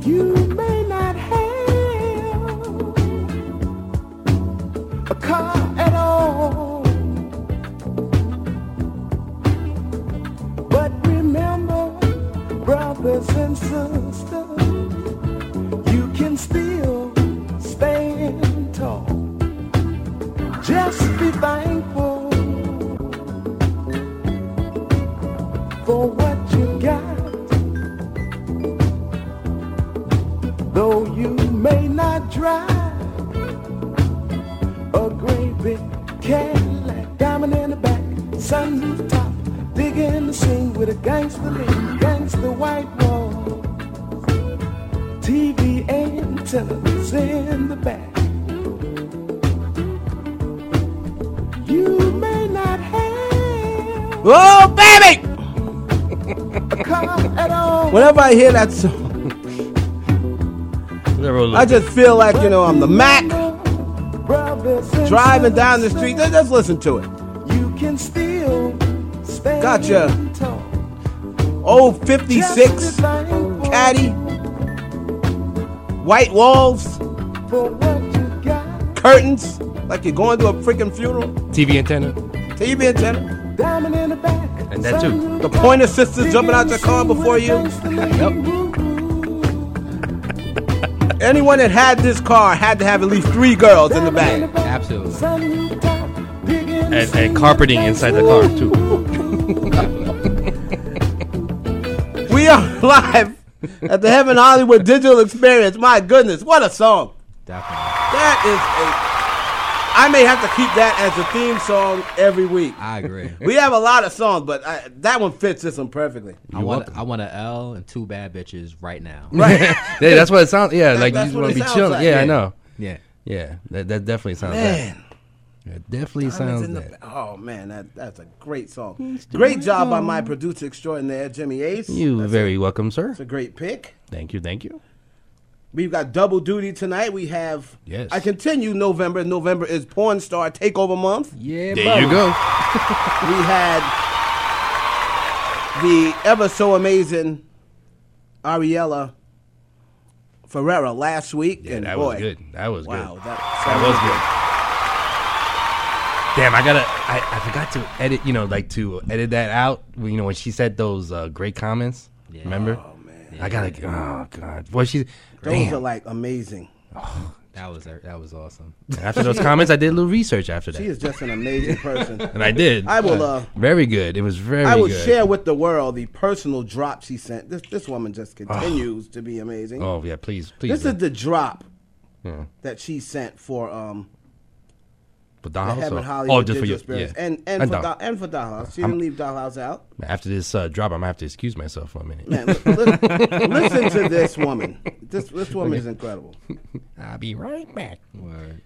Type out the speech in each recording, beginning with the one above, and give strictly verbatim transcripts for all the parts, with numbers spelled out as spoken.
You may not have a car at all, but remember, brothers and sisters, you can still stand tall. Just be thankful for what you got. Though you may not drive a great big Cadillac, diamond in the back, sunroof top, digging the scene with a gangster lean, gangster white wall, T V antennas in the back. You may not have oh baby a car at all. Whenever I hear that song, I just feel like, you know, I'm the Mac driving down the street. Just, just listen to it. You can still stand Gotcha. tall. Old fifty-six Caddy, white walls, For what you got, curtains, like you're going to a freaking funeral. T V antenna. T V antenna. diamond in the back, And that too. sunroof The top, Pointer Sisters jumping out your car before you. Yep. Anyone that had this car had to have at least three girls in the back. Absolutely. sunroof top, digging the And, and scene carpeting with inside the car too. We are live at the Heaven Hollywood Digital Experience. My goodness, what a song. Definitely. That is a... I may have to keep that as a theme song every week. I agree. We have a lot of songs, but I, that one fits this one perfectly. I want I want an L and two bad bitches right now. Right. Yeah, that's what it sounds. Yeah, That- like you that's just what want it to be sounds chilling. like. Yeah, Yeah. I know. Yeah. Yeah, that, that definitely sounds. Man. That. It definitely Diamonds sounds in the that. ba- Oh, man, that, that's a great song. Great job by my producer extraordinaire, Jimmy Ace. You That's very welcome, sir. It's a great pick. Thank you, thank you. We've got double duty tonight. We have, Yes. I continue November. November is Porn Star Takeover Month. Yeah, There buddy. you go. We had the ever so amazing Ariella Ferreira last week. Yeah, and that boy, was good. That was Wow, good. that, That was good. Damn, I gotta. I, I forgot to edit. You know, like to edit that out. You know, when she said those uh, great comments. Yeah. Remember? Oh, man. I gotta. Oh god. Boy, she. Those Damn. are like amazing. That was that was awesome. After those comments, I did a little research after that, She is just an amazing person. and I did. I will, uh, very good. It was very. I will good. share with the world the personal drop she sent. This this woman just continues to be amazing. Oh yeah, please, please. This is the drop yeah. that she sent for um For the Dollhouse. Heaven or- Hollywood oh, just for Digital you. Experience. Yeah. And and, And for Doll- Doll- and for Dollhouse. She I'm- didn't leave Dollhouse out. After this uh, drop, I'm gonna have to excuse myself for a minute. Man, li- li- listen to this woman. This this woman is incredible. I'll be right back. Word.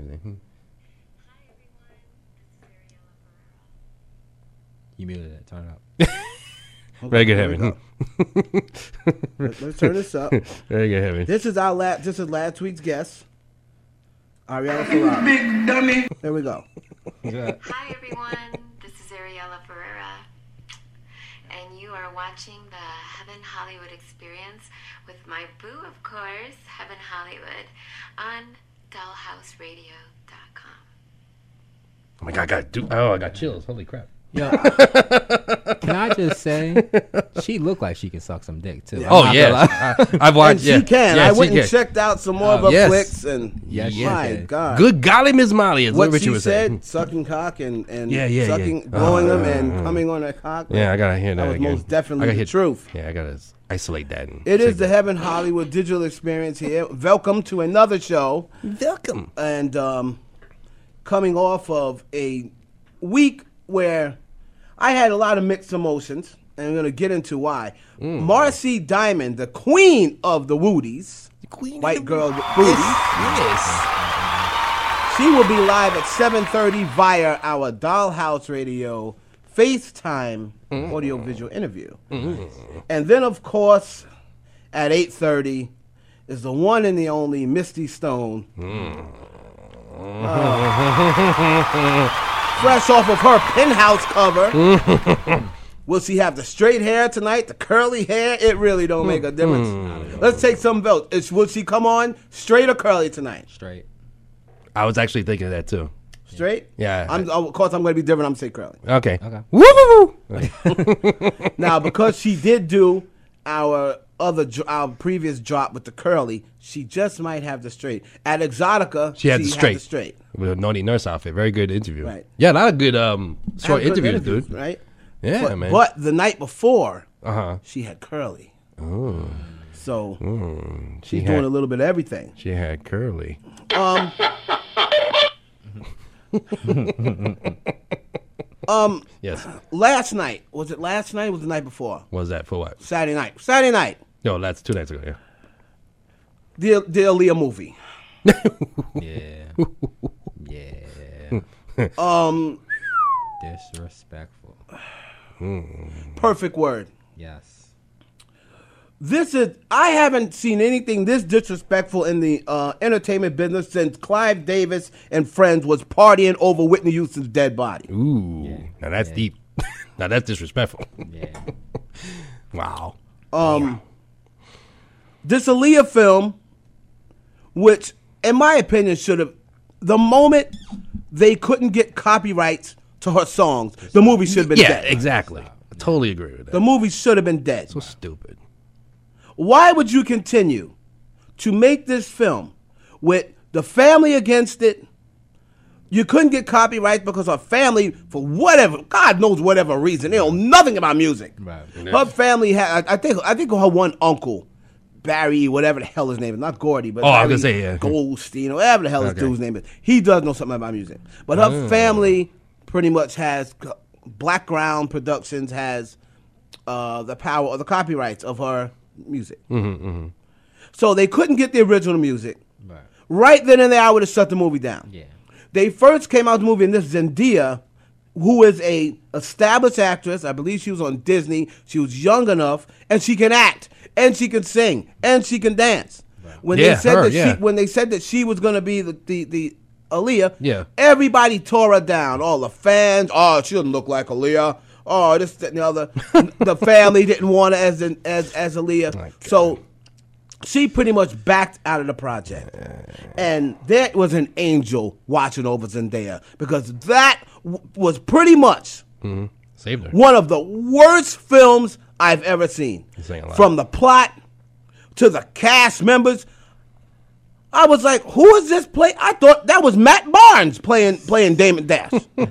You muted it. Turn it up. Very good, Here we Heaven. Let- Let's turn this up. Very good, Heaven. This is our last. This is last week's guest, Ariella Ferreira. Big dummy. There we go. Hi everyone, this is Ariella Ferreira, and you are watching the Heaven Hollywood Experience with my boo, of course, Heaven Hollywood, on dollhouse radio dot com. Oh my god, I got do- oh, I got chills. Holy crap. Yo, can I just say, she looked like she can suck some dick too. I'm Oh not yeah, gonna lie. I, I've watched. And she yeah. can. Yeah, I she went and can. checked out some more of Oh, her yes. flicks, and Yes, she my can. God, Good golly, Miss Molly is what what she Richard was said, saying. sucking cock and, and Yeah, yeah, yeah. sucking, blowing Uh, them and uh, coming on her cock. Yeah, I gotta hear that, That was again. most definitely I gotta the hear- truth. Yeah, I gotta isolate that. And It is take the that. Heaven Hollywood Digital Experience here. Welcome to another show. Welcome. And um, coming off of a week where I had a lot of mixed emotions, and I'm going to get into why. Mm. Marcy Diamond, the queen of the Woodies, Queen of white the girl booties, Yes. she will be live at seven thirty via our Dollhouse Radio FaceTime Mm. audio-visual interview. And then, of course, at eight thirty is the one and the only Misty Stone. Uh, fresh off of her Penthouse cover. Will she have the straight hair tonight, the curly hair? It really don't make a difference. Mm. Let's take some votes. Is, will she come on straight or curly tonight? Straight. I was actually thinking of that too. Straight? Yeah. I'm, of course, I'm going to be different. I'm going to say curly. Okay. Okay. Woo woo woo. Now, because she did do our other dr- our previous drop with the curly, she just might have the straight. At Exotica, She had the straight. the straight. With a naughty nurse outfit. Very good interview. Right. Yeah, a lot of good um short Have good interviews, dude. right? Yeah, but, man. But the night before, Uh huh. she had curly. Oh. So Mm. She she's had, doing a little bit of everything. She had curly. Um, um, Yes. last night, was it last night or was it the night before? What was that for what? Saturday night. Saturday night. No, that's two nights ago. Yeah. The, the Aaliyah movie. Yeah. Yeah. Um, Disrespectful. perfect word. Yes. This is, I haven't seen anything this disrespectful in the uh, entertainment business since Clive Davis and friends was partying over Whitney Houston's dead body. Ooh. Yeah. Now that's Yeah. deep. Now that's disrespectful. Yeah. Wow. Um, this Aaliyah film, which in my opinion should have, the moment they couldn't get copyrights to her songs, the movie should have been Yeah, dead. exactly. I totally agree with that. The movie should have been dead. So stupid. Why would you continue to make this film with the family against it? You couldn't get copyrights because her family, for whatever, God knows whatever reason, they know nothing about music. Right. Her family had, I I think, I think her one uncle, Barry, whatever the hell his name is, not Gordy, but Oh, I Barry was gonna say, yeah. Goldstein, or whatever the hell his Okay. dude's name is. He does know something about music, but her Oh. family pretty much has Blackground Productions has uh, the power or the copyrights of her music. Mm-hmm, mm-hmm. So they couldn't get the original music. Right. Right then and there, I would have shut the movie down. Yeah. They first came out with the movie, and this Zendaya, who is a established actress, I believe she was on Disney. She was young enough, and she can act, and she can sing, and she can dance. When Yeah, they said her, that yeah. she, when they said that she was going to be the the, the Aaliyah, Yeah. everybody tore her down. All the fans, oh, she doesn't look like Aaliyah. Oh, this, that, and the other. The family didn't want her as an, as as Aaliyah. My God. So she pretty much backed out of the project. And there was an angel watching over Zendaya because that w- was pretty much Saved her. one of the worst films I've ever seen. You're saying a lot. From the plot to the cast members. I was like, who is this play? I thought that was Matt Barnes playing playing Damon Dash. Who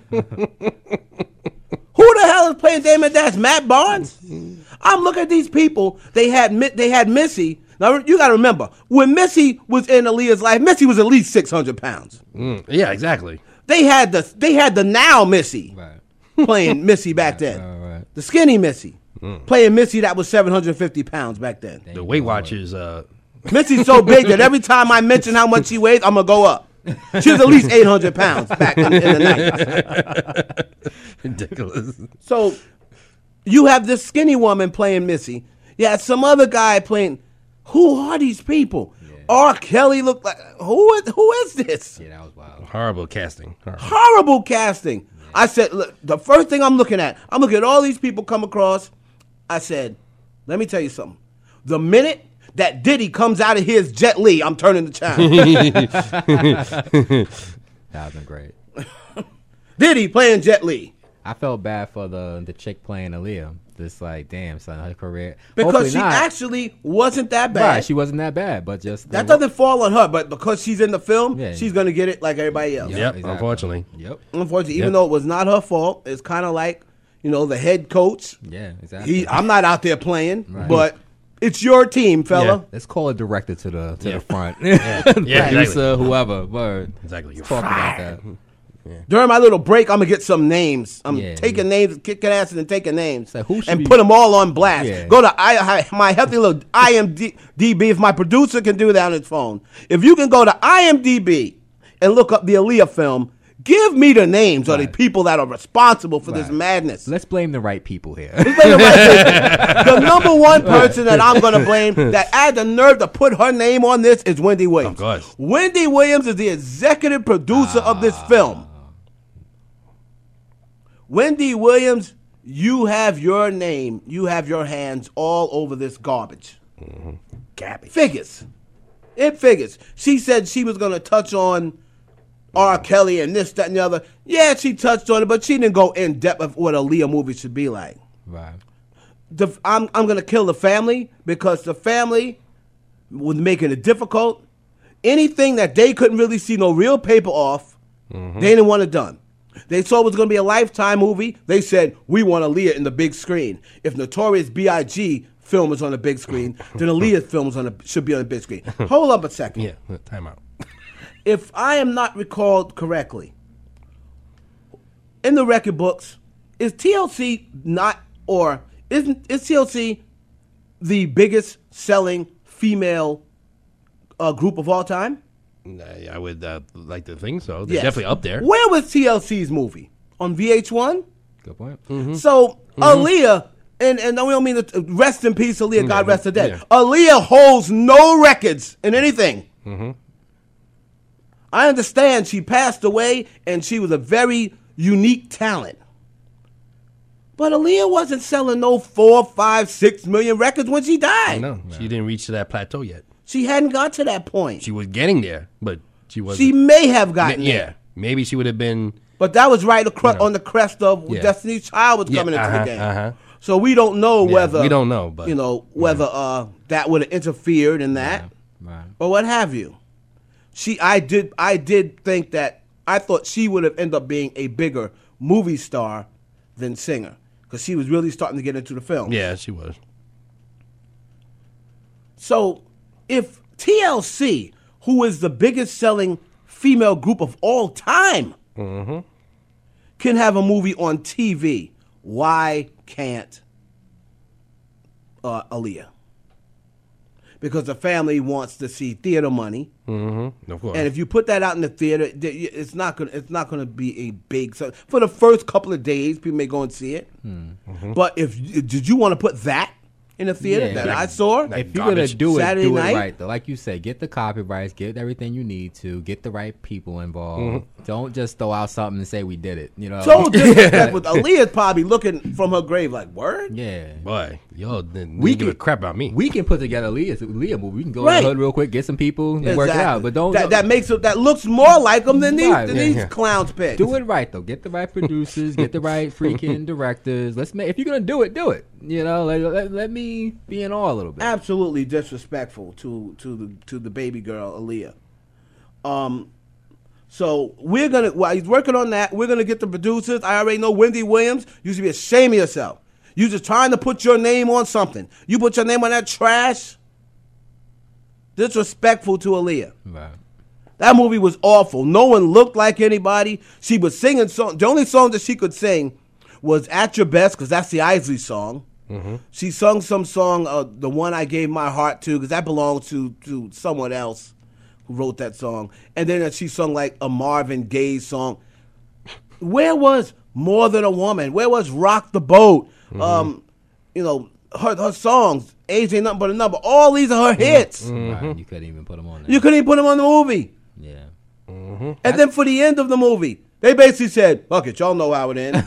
the hell is playing Damon Dash? Matt Barnes? I'm looking at these people. They had Mi- they had Missy. Now you got to remember when Missy was in Aaliyah's life, Missy was at least six hundred pounds. Mm, yeah, exactly. They had the they had the now Missy Right. playing Missy back then. Right, right. The skinny Missy playing Missy that was seven hundred fifty pounds back then. The Weight Watchers. Uh, Missy's so big that every time I mention how much she weighs, I'm gonna go up. She was at least eight hundred pounds back in, in the nineties. ridiculous. So you have this skinny woman playing Missy. You had some other guy playing. Who are these people? R. Kelly looked like who is who is this? Yeah, that was wild. Horrible casting. Horrible. Horrible casting. I said, look, the first thing I'm looking at, I'm looking at all these people come across. I said, let me tell you something. The minute that Diddy comes out of his Jet Li, I'm turning the channel. That would been great. Diddy playing Jet Li. I felt bad for the the chick playing Aaliyah. Just like, damn, son, her career. Because Hopefully she not. actually wasn't that bad. Right, she wasn't that bad, but just that doesn't fall on her, but because she's in the film, Yeah. she's going to get it like everybody else. Yeah, Yep, exactly. unfortunately. Yep. Unfortunately, even Yep. though it was not her fault, it's kind of like, you know, the head coach. Yeah, exactly. He, I'm not out there playing, Right. but it's your team, fella. Let's call a director to the to Yeah. the front. Yeah, Producer, exactly. whoever. Word. Exactly. You're Let's talk about fired. that. During my little break, I'm gonna get some names. I'm Yeah, taking names, kicking asses, and taking names, So who should and we- put them all on blast. Yeah. Go to I, I, my healthy little I M D B. If my producer can do that on his phone, if you can go to I M D B and look up the Aaliyah film, give me the names of the Right. people that are responsible for this Right. madness. Let's blame the right people here. Let's blame the right people. The number one person that I'm going to blame that had the nerve to put her name on this is Wendy Williams. Of course. Wendy Williams is the executive producer of this film. Wendy Williams you have your name, you have your hands all over this garbage. Mm-hmm. Garbage. Figures. It figures. She said she was going to touch on R. Kelly and this, that, and the other. Yeah, she touched on it, but she didn't go in depth of what a Aaliyah movie should be like. Right. The, I'm, I'm going to kill the family because the family was making it difficult. Anything that they couldn't really see no real paper off, mm-hmm. they didn't want it done. They saw it was going to be a Lifetime movie. They said, we want Aaliyah in the big screen. If Notorious B I G film is on the big screen, then Aaliyah film is on the, should be on the big screen. Hold up a second. Yeah, time out. If I am not recalled correctly, in the record books, is T L C not, or isn't, is T L C the biggest selling female uh, group of all time? I would uh, like to think so. They're Yes. definitely up there. Where was T L C's movie? On V H one? Good point. Mm-hmm. So Aaliyah, and, and we don't mean to rest in peace, Aaliyah, God Yeah, rest her dead. yeah. Aaliyah holds no records in anything. Mm-hmm. I understand she passed away and she was a very unique talent. But Aaliyah wasn't selling no four, five, six million records when she died. No, she didn't reach to that plateau yet. She hadn't got to that point. She was getting there, but she wasn't. She may have gotten yeah, there. maybe she would have been. But that was right across, You know. on the crest of Yeah. Destiny's Child was Yeah, coming into uh-huh, the game. uh-huh. So we don't know Yeah, whether we don't know, but you know whether uh, that would have interfered in that Right. or what have you. She, I did, I did think that I thought she would have ended up being a bigger movie star than singer because she was really starting to get into the film. Yeah, she was. So if T L C, who is the biggest selling female group of all time, Mm-hmm. can have a movie on T V, why can't uh, Aaliyah? Because the family wants to see theater money, Mm-hmm. Of course. and if you put that out in the theater, th- it's not gonna it's not gonna be a big. So for the first couple of days, people may go and see it. Mm-hmm. But if did you want to put that in the theater Yeah. that Like- I saw? like- If you're gonna garbage. do it, Saturday do night? it right though. Like you said, get the copyrights, get everything you need to, get the right people involved. Don't just throw out something and say we did it. You know. So disrespectful. Aaliyah's probably looking from her grave like, word? yeah. Boy, yo, then We we give a can- crap about me. We can put together Leah, Leah movie. We can go Right. in the hood real quick, get some people, and work it out. But don't that, that makes it that looks more like them than these Right, than yeah, these yeah. clowns pick. do it right though. Get the right producers, get the right freaking directors. Let's make. If you're gonna do it, do it. You know, let, let, let me be in awe a little bit. Absolutely disrespectful to to the to the baby girl Aaliyah. Um, so we're gonna while he's working on that, we're gonna get the producers. I already know Wendy Williams. You should be ashamed of yourself. You just trying to put your name on something. You put your name on that trash. Disrespectful to Aaliyah. Right. That movie was awful. No one looked like anybody. She was singing song. The only song that she could sing was "At Your Best" because that's the Isley song. Mm-hmm. She sung some song, uh, the one I gave my heart to, because that belonged to to someone else who wrote that song. And then she sung like a Marvin Gaye song. Where was "More Than a Woman"? Where was "Rock the Boat"? Mm-hmm. Um, you know, her her songs. "Age Ain't Nothing But a Number." All these are her hits. Right. You couldn't even put them on there. You couldn't even put them on the movie. yeah. And then for the end of the movie, they basically said, "Fuck it, y'all know how it ends."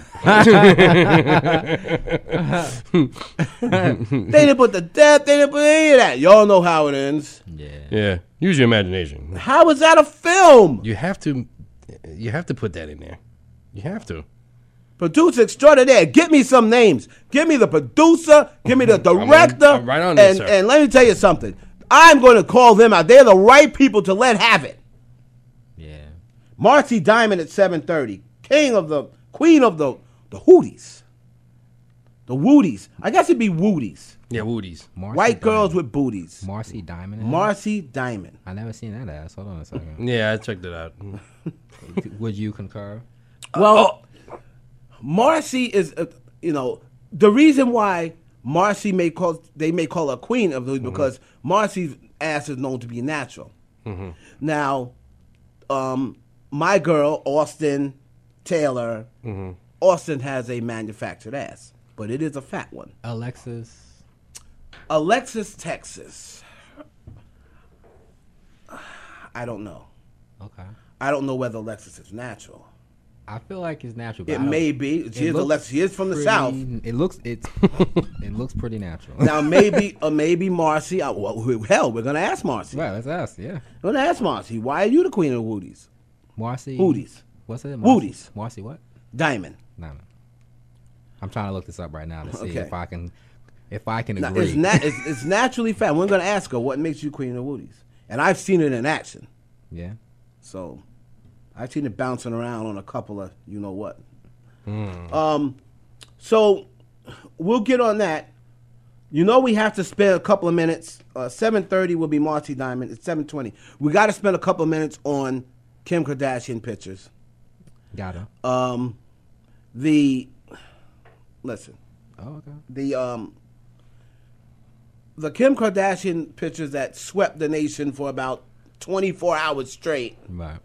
They didn't put the death, they didn't put any of that. Y'all know how it ends. Yeah. Yeah, use your imagination. How is that a film? You have to, you have to put that in there. You have to. Producer extraordinaire. Get me some names. Give me the producer. Give me the director. I'm right on this, and, sir. and let me tell you something. I'm going to call them out. They're the right people to let have it. Yeah. Marcy Diamond at seven thirty. King of the, queen of the, the Hooties. The Woodies. I guess it'd be Woodies. Yeah, Woody's. Marcy White girls Diamond. with booties. Marcy Diamond. in it? Marcy Diamond. I never seen that ass. Hold on a second. Yeah, I checked it out. Would you concur? Well, Marcy is, uh, you know, the reason why Marcy may call they may call her queen of the because Marcy's ass is known to be natural. Now, um, my girl Austin Taylor, Austin has a manufactured ass, but it is a fat one. Alexis. Alexis, Texas. I don't know. Okay. I don't know whether Alexis is natural. I feel like it's natural. but It I don't- may be. She it is, looks Alexa, she is from the pretty- South. It looks it's it looks pretty natural. Now maybe or maybe Marcy. Uh, well, hell, we're gonna ask Marcy. Right, let's ask. Yeah, We're gonna ask Marcy. Why are you the queen of the Woodies? Marcy. Woodies. What's it? Woodies. Marcy what? Diamond. No, no. I'm trying to look this up right now to see Okay. if I can if I can Now, agree. it's, na- it's, it's naturally found. We're gonna ask her what makes you queen of the Woodies, and I've seen it in action. yeah. So I've seen it bouncing around on a couple of you know what. Um, so we'll get on that. You know we have to spend a couple of minutes. Uh, seven thirty will be Marcy Diamond. It's seven twenty. We got to spend a couple of minutes on Kim Kardashian pictures. Got her. Um, the listen. Oh, okay. The um, the Kim Kardashian pictures that swept the nation for about twenty-four hours straight. Right.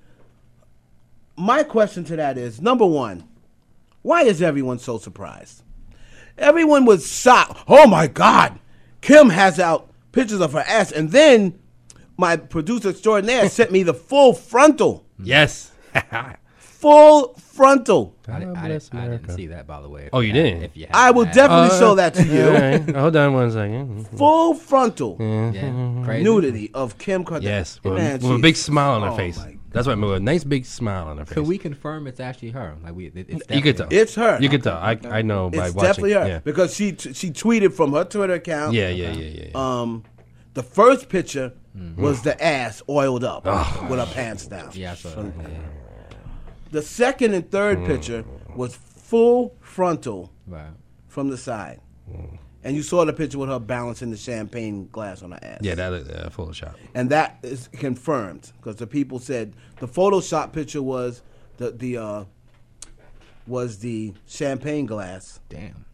My question to that is, number one, why is everyone so surprised? Everyone was shocked. Oh my God, Kim has out pictures of her ass, and then my producer extraordinaire sent me the full frontal, Yes. full frontal. I, di- I, bless di- I didn't America. see that, by the way. Oh, you didn't? If you I will had definitely Uh, show that to All you. right. Hold on one second. Full frontal Yeah, crazy. nudity of Kim Kardashian. Yes, with, Man, with a she's- big smile on her oh face. my That's right, with a nice big smile on her face. Can we confirm it's actually her? Like we, it, it's You could tell. definitely- It's her. You can tell. I I know by It's watching. definitely her Yeah. because she t- she tweeted from her Twitter account. Yeah, yeah, yeah, yeah. yeah. Um, the first picture Mm-hmm. was the ass oiled up Oh. with her pants down. Yeah, I saw that. Yeah. The second and third Mm. picture was full frontal Right. from the side, and you saw the picture with her balancing the champagne glass on her ass. yeah, that is uh, Photoshop. and that is confirmed because the people said the Photoshop picture was the the uh, was the champagne glass. Damn.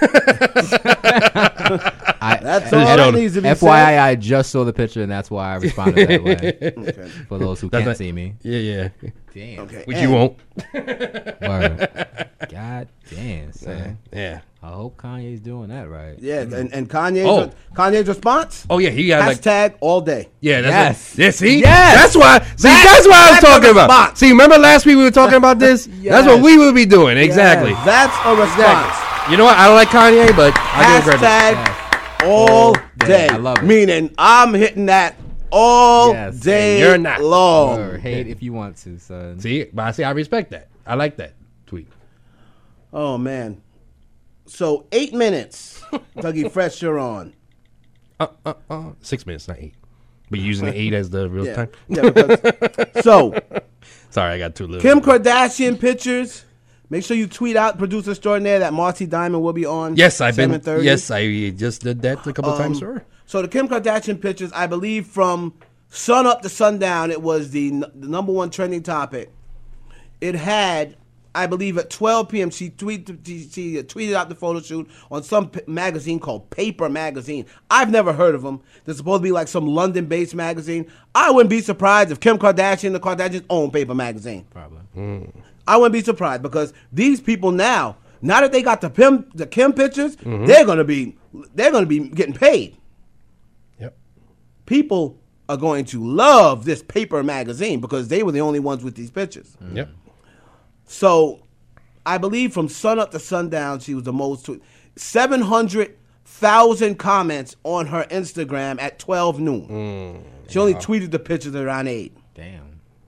I, That's uh, all I that don't- needs to be F Y I, said. I just saw the picture, and that's why I responded that way. Okay. For those who That's can't right. see me. Yeah, yeah. Damn. Okay. Which And- you won't. Word. God damn, son. Yeah. I hope Kanye's doing that right. Yeah, and, and Kanye's, Oh. Kanye's response? Oh yeah, he got like. Hashtag all day. Yeah, that's Yes. it. Yeah, see, Yes. that's why. See, That- that's what I was that's a talking about. response. See, remember last week we were talking about this? That's what Yes. we would be doing exactly. That's a response. You know what? I don't like Kanye, but I give him credit. Hashtag all day. I love it. Meaning I'm hitting that all Yes. day And you're not. long. Or hate if you want to, son. See, but I see, I respect that. I like that tweet. Oh man. So eight minutes. Dougie Fresh, you're on. Uh, uh, uh, six minutes, not eight. But you're using the eight as the real Yeah. time. Yeah, because, so Sorry, I got too little. Kim Kardashian pictures. Make sure you tweet out producer extraordinaire that Marcy Diamond will be on. Yes, I've been. seven thirty. Yes, I just did that a couple Um, times, sir. So the Kim Kardashian pictures, I believe from sun up to sundown, it was the, n- the number one trending topic. It had, I believe, at twelve p.m. She tweeted, she, she tweeted out the photo shoot on some p- magazine called Paper Magazine. I've never heard of them. They're supposed to be like some London-based magazine. I wouldn't be surprised if Kim Kardashian and the Kardashians own Paper Magazine. Probably. I wouldn't be surprised because these people now, now that they got the Kim, the Kim pictures, they're gonna be, they're gonna be getting paid. Yep. People are going to love this Paper Magazine because they were the only ones with these pictures. Yep. So, I believe from sun up to sundown, she was the most seven hundred thousand comments on her Instagram at twelve noon. She only tweeted the pictures around eight. Damn.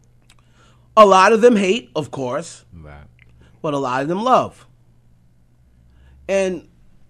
A lot of them hate, of course, Right. but a lot of them love. And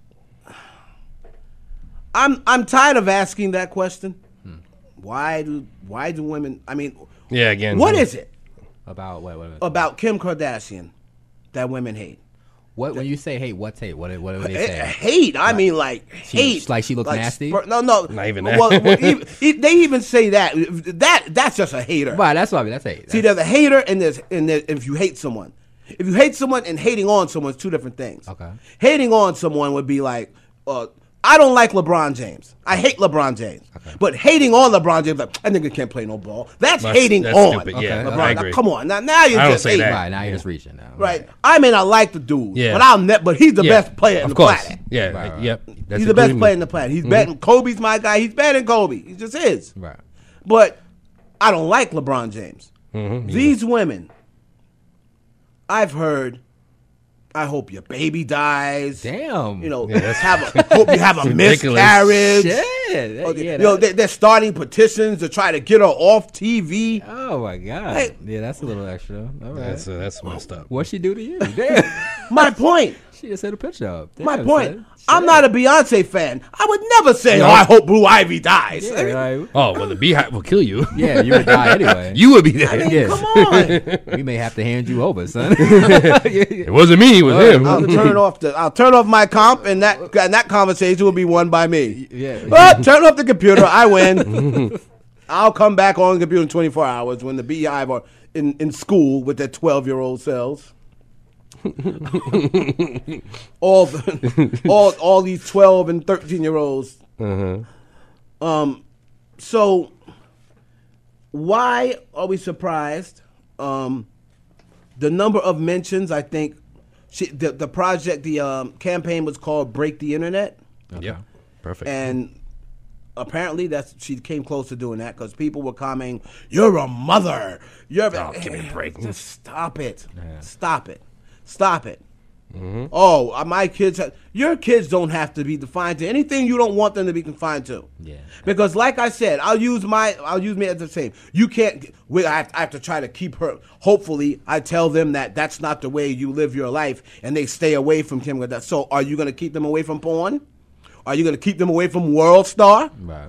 I'm I'm tired of asking that question. Why do why do women? I mean, Yeah. Again. what is it About what? What? about Kim Kardashian that women hate? What? When you say hate, what's hate? What? What do they Eh, say? hate. I mean, like She- hate. like she look nasty? spur- no, no, Not even that. Well, well, even, e- they even say that. That that's just a hater. Right. That's what I mean. That's hate. See, That's- there's a hater and there's and there's, if you hate someone, if you hate someone and hating on someone is two different things. Okay. Hating on someone would be like, uh, I don't like LeBron James. I hate LeBron James. But hating on LeBron James, like, that nigga can't play no ball. That's, That's- hating that's on stupid, yeah, LeBron. I Now, agree. come on, now now you're I don't just say hating. that. Right. Now you're just reaching now. Right. I mean, I like the dude, Yeah. but I'll ne- But he's the Yeah. best player in of the course. planet. Yeah. Right, right. Yep. That's He's the best including player me. in the planet. He's better. Kobe's my guy. He's better than Kobe. He just is. Right. But I don't like LeBron James. Mm-hmm. These women I've heard, I hope your baby dies. Damn. You know, Yeah, that's- have a, hope you have a ridiculous. miscarriage. Shit. Okay, Yeah, you know, that- they, they're starting petitions to try to get her off T V. oh my god. Hey. Yeah, that's a little extra. All right. That's uh, that's messed up. What'd she do to you? Damn. My point. She just set a picture up. Damn, My point. son. I'm Shit. not a Beyonce fan. I would never say, No. "Oh, I hope Blue Ivy dies." Yeah, I mean, like, Oh well, the beehive will kill you. yeah, you would die anyway. You would be there. I mean, Yeah. come on. We may have to hand you over, son. It wasn't me. It was him. I'll turn off the. I'll turn off my comp, and that and that conversation will be won by me. yeah. But turn off the computer. I win. I'll come back on the computer in twenty-four hours when the Beehive are in, in school with their twelve-year-old selves. all, the, all, all these twelve and thirteen-year-olds. Uh-huh. Um, so why are we surprised? Um, the number of mentions, I think, she, the the project, the um, campaign was called "Break the Internet," Yeah. Perfect. and apparently that's she came close to doing that because people were commenting, "You're a mother. You're Oh, give me a break." Just stop it. Yeah. Stop it. Stop it." Oh, uh, my kids. Have, your kids don't have to be defined to anything you don't want them to be confined to. Yeah. Because, like I said, I'll use my. I'll use me as the same. You can't. We, I, have, I have to try to keep her. Hopefully, I tell them that that's not the way you live your life, and they stay away from Kim Kardashian. So, are you going to keep them away from porn? Are you going to keep them away from World Star? Right.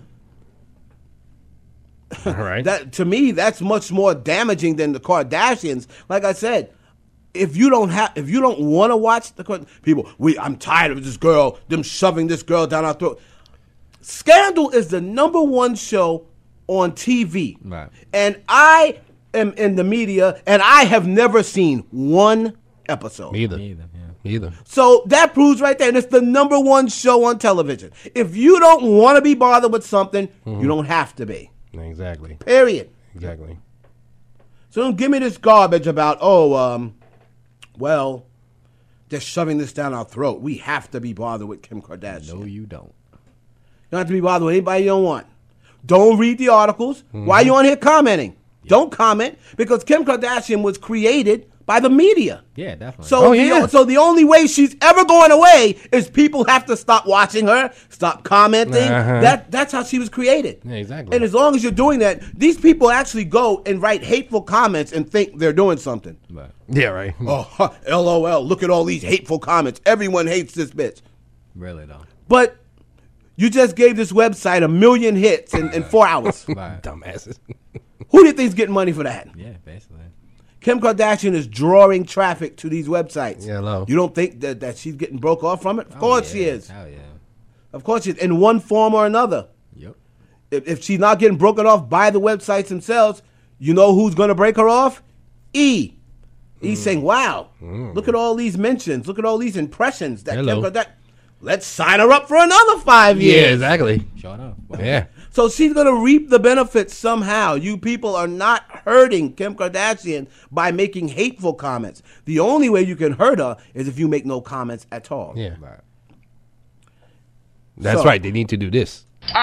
All right. That to me, that's much more damaging than the Kardashians. Like I said, if you don't have, if you don't want to watch the Kard- people, we, I'm tired of this girl, them shoving this girl down our throat. Scandal is the number one show on T V, Right. and I am in the media, and I have never seen one episode. Me either. Me either. Yeah. Me either. So that proves right there, and it's the number one show on television. If you don't want to be bothered with something, you don't have to be. Exactly. Period. Exactly. So don't give me this garbage about, oh, um, well, they're shoving this down our throat. We have to be bothered with Kim Kardashian. No, you don't. You don't have to be bothered with anybody you don't want. Don't read the articles. Why are you on here commenting? Don't comment because Kim Kardashian was created by the media. Yeah, definitely. So, Oh, the, yeah. so the only way she's ever going away is people have to stop watching her, stop commenting. Uh-huh. That that's how she was created. Yeah, exactly. And as long as you're doing that, these people actually go and write hateful comments and think they're doing something. Right. Yeah, right. Oh, huh, LOL, look at all these hateful comments. Everyone hates this bitch. Really though. But you just gave this website a million hits in, in four hours. Right. Dumbasses. Who do you think's getting money for that? Yeah, basically. Kim Kardashian is drawing traffic to these websites. Yeah, hello. You don't think that, that she's getting broke off from it? Of course Oh, she yeah. is. Hell yeah. Of course she is. In one form or another. Yep. If, if she's not getting broken off by the websites themselves, you know who's going to break her off? E. He's saying, wow, look at all these mentions. Look at all these impressions that Hello. Kim Kardashian. Let's sign her up for another five years. Yeah, exactly. Sure enough. Wow. Yeah. So she's going to reap the benefits somehow. You people are not hurting Kim Kardashian by making hateful comments. The only way you can hurt her is if you make no comments at all. Yeah. Right. That's So- right. They need to do this.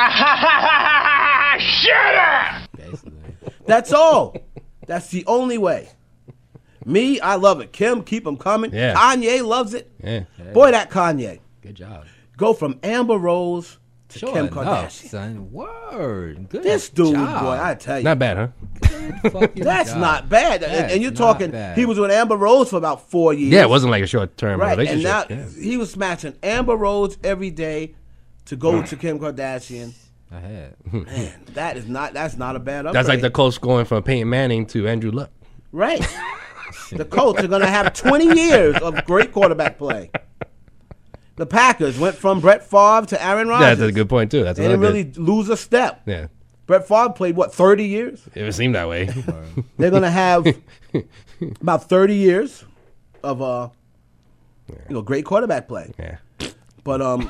Basically. That's all. That's the only way. Me, I love it. Kim, keep them coming. Yeah. Kanye loves it. Yeah. Boy, that Kanye. Good job. Go from Amber Rose to Sure Kim enough, Kardashian. son. Word. Good This dude, job. boy, I tell you. Not bad, huh? Good fucking That's job. not bad. And, That's and you're not talking, bad. he was with Amber Rose for about four years. Yeah, it wasn't like a short term Right, and relationship. now Yeah. he was smashing Amber Rose every day to go to Kim Kardashian. I had. Man, that is not that's not a bad upgrade. That's like the Colts going from Peyton Manning to Andrew Luck. right. The Colts are going to have twenty years of great quarterback play. The Packers went from Brett Favre to Aaron Rodgers. That's a good point too. That's They didn't another really good. lose a step. Yeah, Brett Favre played what thirty years. it would seem that way. They're going to have about thirty years of uh, you know, great quarterback play. Yeah. But um,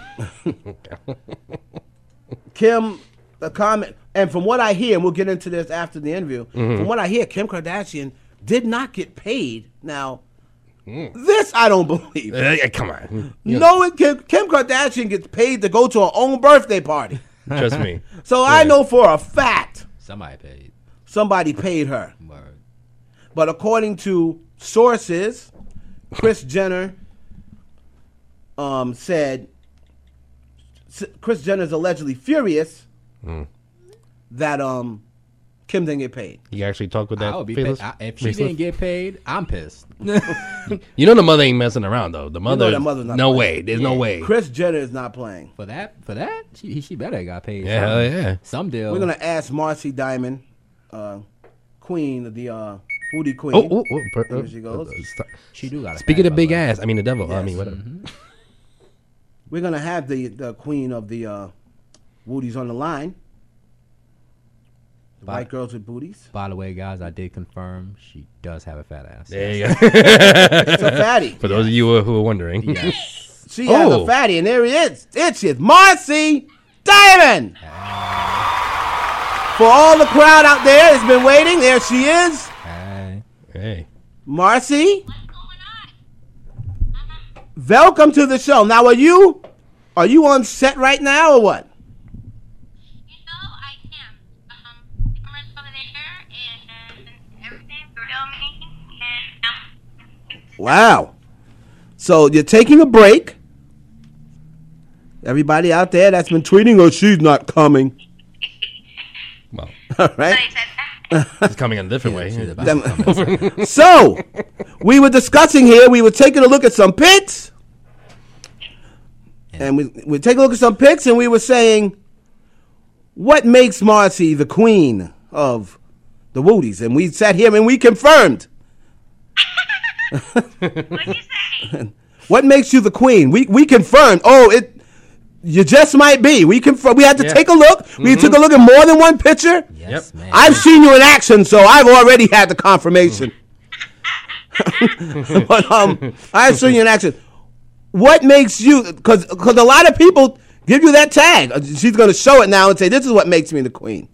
Kim, the comment, and from what I hear, and we'll get into this after the interview. Mm-hmm. From what I hear, Kim Kardashian did not get paid. Now, this I don't believe. Uh, yeah, come on. You No, it, Kim, Kim Kardashian gets paid to go to her own birthday party. Trust me. So I know for a fact Somebody paid. somebody paid her. Word. But according to sources, Kris Jenner um, said Kris Jenner is allegedly furious Mm. that um, Kim didn't get paid. You actually talk with that? I would be Felix? pissed. I, if she Recently? didn't get paid, I'm pissed. You know the mother ain't messing around though. The mother, that mother's not no playing. way. There's no way. Kris Jenner is not playing. For that, for that, she she better have got paid. Yeah, some, hell yeah. some deal. We're gonna ask Marcy Diamond, uh, queen of the uh, booty queen. Oh, oh, oh per, There she goes. uh, She do got. Speaking of big ass, I mean the devil. I Yes. mean whatever. We're gonna have the the queen of the uh, booties on the line. The Bye. white girls with booties. By the way, guys, I did confirm she does have a fat ass. There you go. It's a fatty. For those of you who are, who are wondering. Yes. She has Oh. a fatty, and there he is. There she is, Marcy Diamond. For all the crowd out there that's been waiting, there she is, Hey. Hey. Marcy. Welcome to the show. Now, are you are you on set right now or what? You know, I am. Um, cameras over there and everything filming and um, Wow. So you're taking a break. Everybody out there that's been tweeting, oh, she's not coming. Well, All right. I said that. it's coming in a different way. She's about to come in. So, we were discussing here, we were taking a look at some pics. And we we take a look at some pics, and we were saying, what makes Marcy the queen of the Woodies? And we sat here and we confirmed. What'd you say? What makes you the queen? We we confirmed. Oh, it. You just might be. We confirmed. We had to Yeah. take a look. We took a look at more than one picture. Yes, Yep. man. I've seen you in action, so I've already had the confirmation. But um, I've seen you in action. What makes you? Because because a lot of people give you that tag. Uh, She's going to show it now and say, "This is what makes me the queen."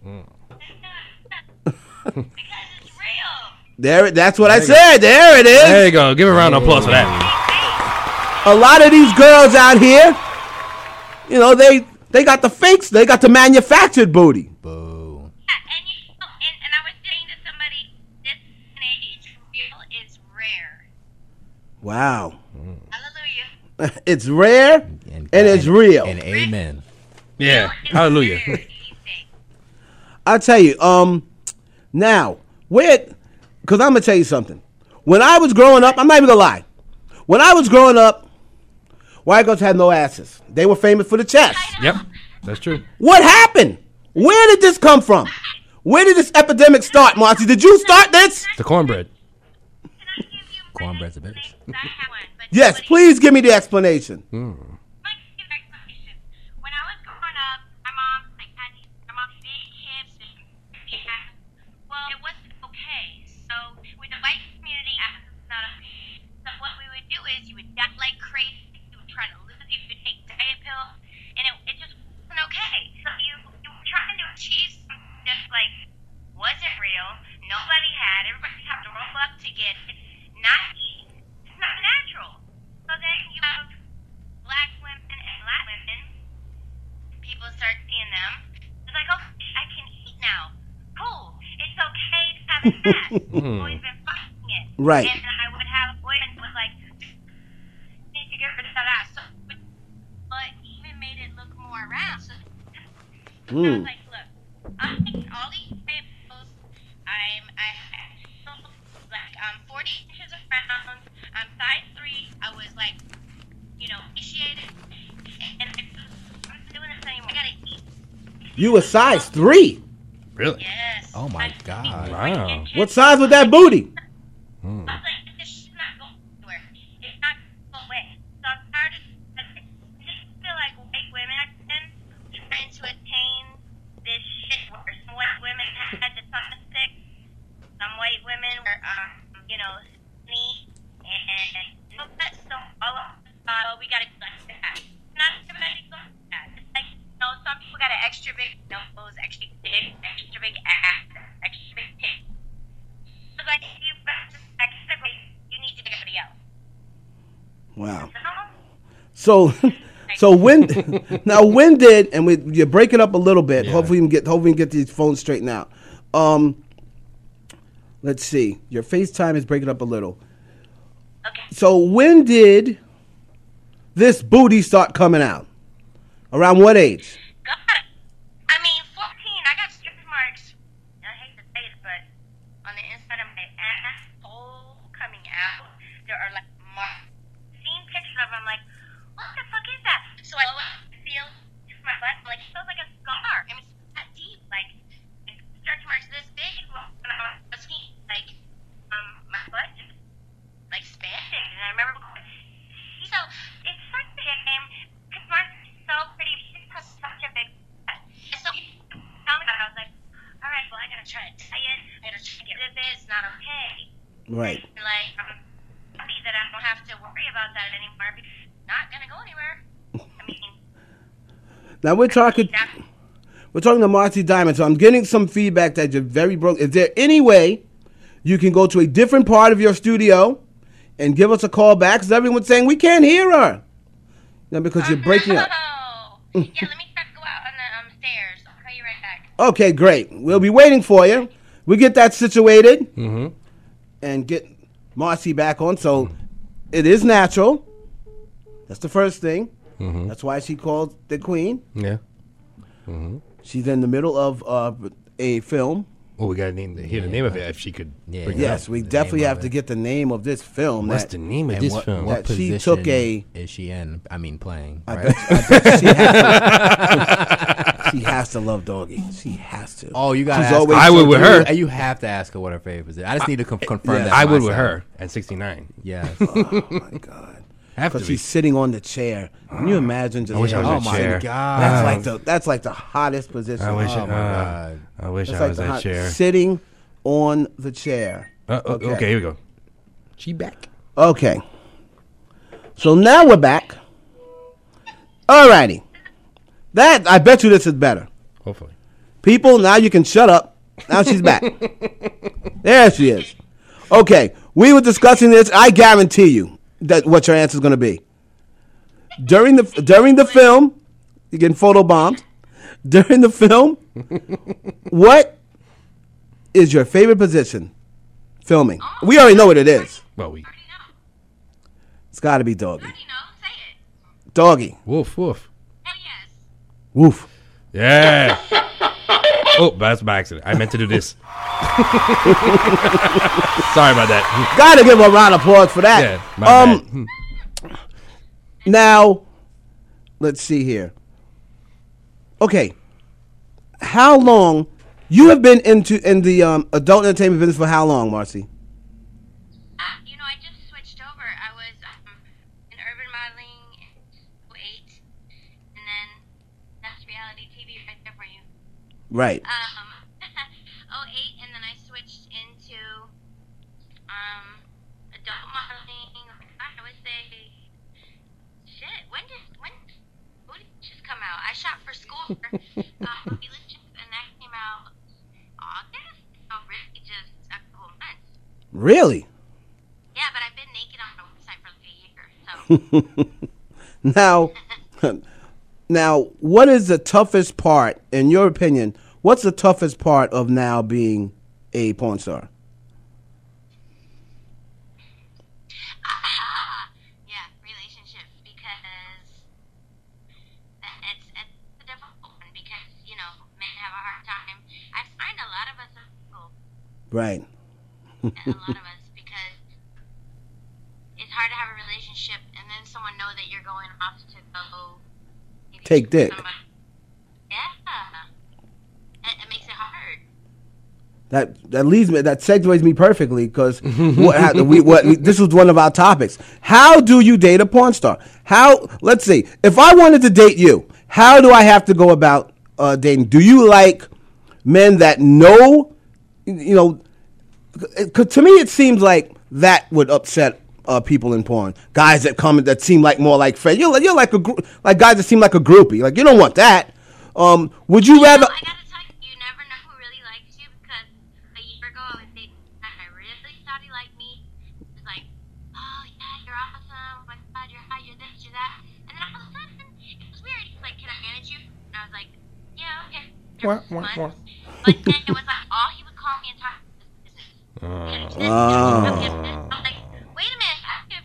Because it's real. There, it- that's what I said. There it is. There you go. Give a round of applause for that. A lot of these girls out here, you know, they they got the fakes. They got the manufactured booty. Boo. Yeah, and you know, and, and I was saying to somebody, this age real is rare. Wow, Hallelujah. it's rare and, it's real. And amen. Yeah. Real is Hallelujah. rare, do you think? I'll tell you. Um, now where? Because I'm gonna tell you something. When I was growing up, I'm not even gonna lie. When I was growing up, white girls had no asses. They were famous for the chest. Yep. That's true. What happened? Where did this come from? Where did this epidemic start, Marcy? Did you start this? The cornbread. Can I give you Cornbread's a my bitch. explanation? I have one, but Yes, nobody- please give me the explanation. Let me give you an explanation. When I was growing up, my mom like had these, my mom had big hips and yeah. Well, it wasn't okay. So with the white community, ass is not okay. So what we would do is you would diet like crazy. You would try to lose it. You would take diet pills, and it, it just wasn't okay. So you you were trying to achieve something just like wasn't real. Nobody had. Everybody had to roll up to get it. Not eat. It's not natural. So then you have black women and Latin women. People start seeing them. It's like, oh, I can eat now. Cool. It's okay to have a fat. I've always been fighting it. Right. And I would have a boyfriend who was like, need to get rid of that. So, but even made it look more round. So I was Mm. like, look, I'm taking all these samples. I'm, I, like, I'm forty inches around. I'm size three. I was like, you know, initiated. And I'm not doing this anymore. I gotta eat. You were size three. Really? Yes. Oh my I'm God. forty Wow. inches. What size was that booty? I was like, this shit's not going anywhere. It's not going away. So I'm tired of I just feel like white women are trying to attain this shit where some white women had the sun stick, some white women were, um, you know, skinny, and you know, that's so all of us thought, oh, we gotta be like that. Not everybody goes like that. It's like, you know, some people got an extra big nose, extra big, extra big ass, extra big tits. So like, if you've got this category, you need to get everybody else. Wow. So, So, so when now when did and we you break it up a little bit. Hopefully we can get hopefully we can get these phones straightened out. Um, let's see. Your FaceTime is breaking up a little. Okay. So when did this booty start coming out? Around what age? God, I mean, fourteen. I got stretch marks. I hate to say it, but on the inside of my asshole coming out, there are like marks. Seeing pictures of them, I'm like, what the fuck is that? So I feel my butt, like it feels like a scar. I mean, it's that deep, like, like stretch marks this big. When I was feet, like, um, my butt just like expanded, and I remember going, so it's such a game because Mark's so pretty. She has such a big butt. And so he told me that I was like, all right, well, I gotta try to tie it. I gotta try to get rid of it. It's not okay. Right. And, like, I'm happy that I don't have to worry about that anymore because it's not gonna go anywhere. I mean, Now we're talking. that- We're talking to Marcy Diamond. So I'm getting some feedback that you're very broke. Is there any way you can go to a different part of your studio and give us a call back? Because everyone's saying we can't hear her. No, because you're breaking up. Oh, yeah. Let me try to go out on the um, stairs. I'll call you right back. Okay, great. We'll be waiting for you. We get that situated Mm-hmm. and get Marcy back on. So it is natural. That's the first thing. Mm-hmm. That's why she called the queen. Yeah. She's in the middle of uh, a film. Well, we got to name the, hear the name of it if she could. Yeah. bring it Yes, up. we the definitely name have of to it. get the name of this film. What's that- the name of And this what, film? what That she position took a- is she in? I mean, playing. I Right? bet, I bet she, has to, she has to love Doggy. She has to. Oh, you got. She's Ask always I would with you, her. You have to ask her what her favorite is. I just need to con- confirm yeah. that. I would with myself. her at sixty-nine. Yes. Oh my God. Have to Because be. she's sitting on the chair. Can you imagine just? I wish I was Oh that my chair. God. That's like the that's like the hottest position. I wish. Oh it, my uh, God. I wish That's I like was the that hot- chair. sitting on the chair. Uh, o- okay. here we go. She back. Okay. So now we're back. Alrighty. That I bet you this is better. Hopefully. People, now you can shut up. Now she's back. There she is. Okay, we were discussing this. I guarantee you that what your answer is going to be. During the during the film, you're getting photobombed. During the film, what is your favorite position? Filming. We already know what it is. Well, we. already know. It's got to be Doggy. Already know. Say it. Doggy. Woof woof. Hell yes. Woof. Yeah. Oh, that's by accident. I meant to do this. Sorry about that. Got to give a round of applause for that. Yeah, my um, Now, let's see here. Okay, how long you have been into in the um, adult entertainment business for? How long, Marcy? Uh, you know, I just switched over. I was um, in urban modeling in oh eight, and then that's reality T V right there for you. Right. Um, oh eight, and then I switched into um, adult modeling. I would say, shit. When did when did Delicious come out? I shot for school for um, Delicious, and that came out August. So really, just a couple months. Really? Yeah, but I've been naked on the website for like a year. So Now, now, what is the toughest part, in your opinion? What's the toughest part of now being a porn star? yeah, relationships, because it's, it's a difficult one because, you know, men have a hard time. I find a lot of us are single, Right. a lot of us, because it's hard to have a relationship and then someone know that you're going off to go maybe Take dick. somebody. Yeah. It, it makes it hard. That that leads me. That segues me perfectly because what ha- we what we, this was one of our topics. How do you date a porn star? How? Let's see. If I wanted to date you, how do I have to go about uh, dating? Do you like men that know? You know, 'cause to me it seems like that would upset uh, people in porn. Guys that come that seem like more like friends. You're like, you're like a gr- like guys that seem like a groupie. Like you don't want that. Um, would you rather? I gotta tell you, you never know who really likes you, because a year ago I was dating a guy I really thought he liked me. He was like, oh yeah, you're awesome, oh my god, you're hot, you're this, you're that. And then all of a sudden, it was weird. He's like, can I manage you? And I was like, yeah, okay. Wah, For wah, months. wah. But then it was like, all he would call me and talk about was business. Uh, Get this, get this, get this. I'm like, wait a minute, I have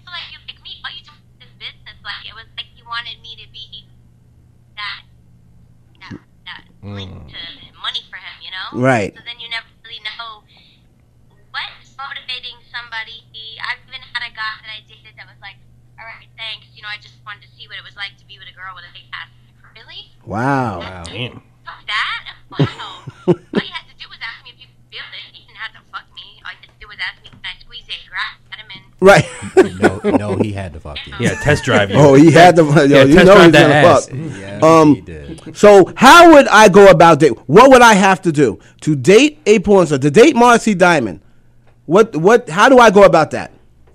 know? Right. So then you never really know what's motivating somebody. I've even had a guy that I dated that was like, all right, thanks. You know, I just wanted to see what it was like to be with a girl with a big ass. Really? Wow. Wow. Damn. Fuck that? Wow. All you had to do was ask me if you could feel it. You didn't have to fuck me. All you had to do was ask me, can I squeeze it? Grab at him and... Right. no, no, he had to fuck you. Yeah, test drive you. Oh, he had the. Yo, Yeah, you test know drive he's that gonna ass. fuck. Yeah, Um, he did. So how would I go about dating? What would I have to do to date a porn star? To date Marcy Diamond? What? What? How do I go about that?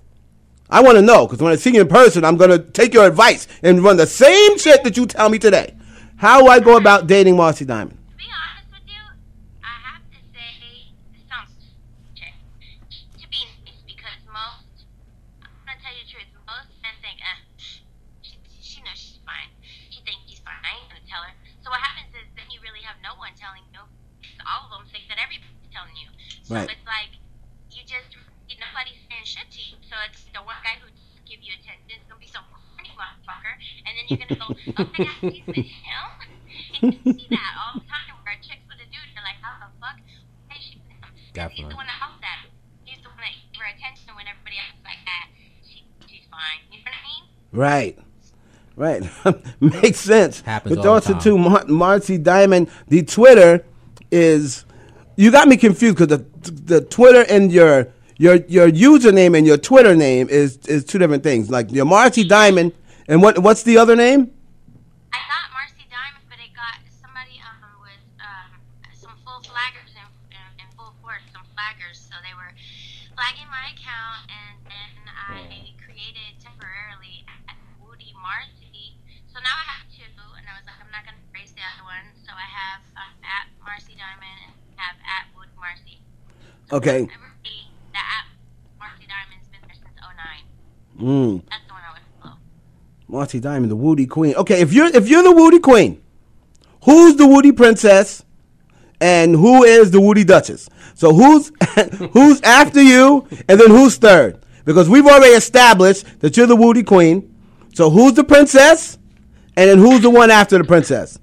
I want to know, because when I see you in person, I'm gonna take your advice and run the same shit that you tell me today. How do I go about dating Marcy Diamond? To be honest with you, I have to say, this sounds shit, to be nice, because most, I'm going to tell you the truth, most men think, eh, she, she knows she's fine. She thinks she's fine. I ain't going to tell her. So what happens is then you really have no one telling you. All of them think that everybody's telling you. So Right. it's like, you just, nobody's saying shit to you. So it's the one guy who doesn't give you attention is going to be so horny, motherfucker. And then you're going to go, oh my God, he's with him? And you see that all the time where a chick's with a dude, you're like, how the fuck? Why is she with him? He's Definitely. the one that helps that. He's the one that gave her attention when everybody else is like, ah, she, she's fine. You know what I mean? Right. Right. Makes sense. Happens But all the also time. too, Mar- Marcy Diamond, the Twitter is, you got me confused because the the Twitter and your your your username and your Twitter name is is two different things. Like your Marcy Diamond and what what's the other name? I got Marcy Diamond, but it got somebody um with um some full flaggers in, in, in full force, some flaggers. So they were flagging my account, and then I created temporarily at Woody Marcy. So now I have two, and I was like, I'm not gonna erase the other one. So I have um, at Marcy Diamond and have at Woody Marcy. So Okay. whenever see the at Marcy Diamond's been there since oh nine. Mm. That's the one I would follow. Marcy Diamond, the Woody Queen. Okay, if you're if you're the Woody Queen, who's the Woody Princess, and who is the Woody Duchess? So who's who's after you, and then who's third? Because we've already established that you're the Woody Queen. So who's the princess, and then who's the one after the princess?